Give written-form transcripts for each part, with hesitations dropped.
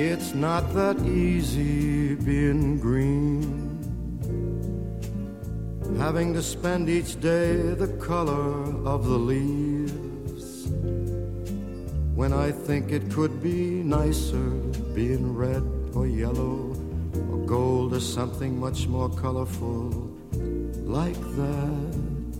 It's not that easy being green, having to spend each day the color of the leaves, when I think it could be nicer being red or yellow or gold or something much more colorful like that.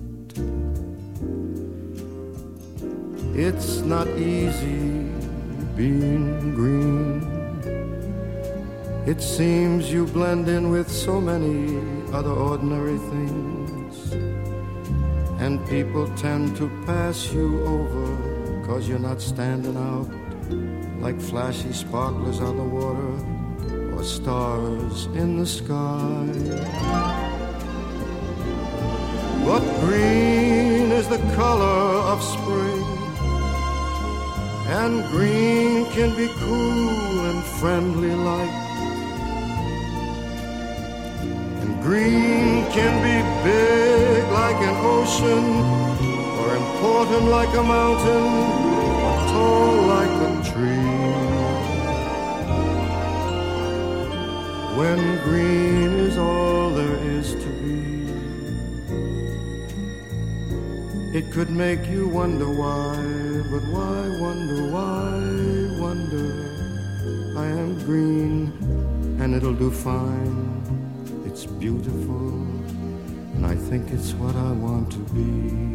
It's not easy being green. It seems you blend in with so many other ordinary things, and people tend to pass you over 'cause you're not standing out like flashy sparklers on the water or stars in the sky. But green is the color of spring, and green can be cool and friendly like. And green can be big like an ocean, or important like a mountain, or tall like a tree. When green is all there is to be, it could make you wonder why, but why wonder, I am green and it'll do fine. It's beautiful and I think it's what I want to be.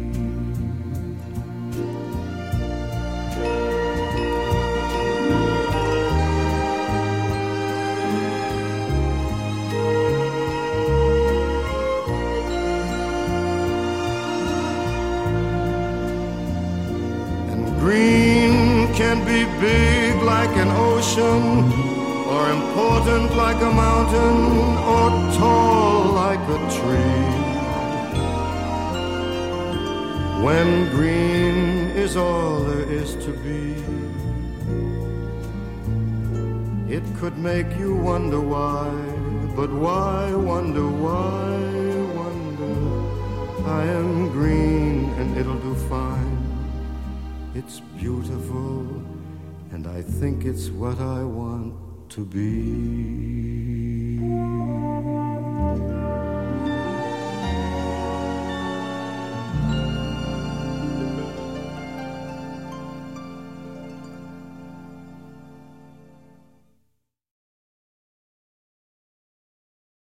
Can be big like an ocean, or important like a mountain, or tall like a tree. When green is all there is to be, it could make you wonder why, but why wonder, I am green and it'll do fine. It's beautiful, and I think it's what I want to be.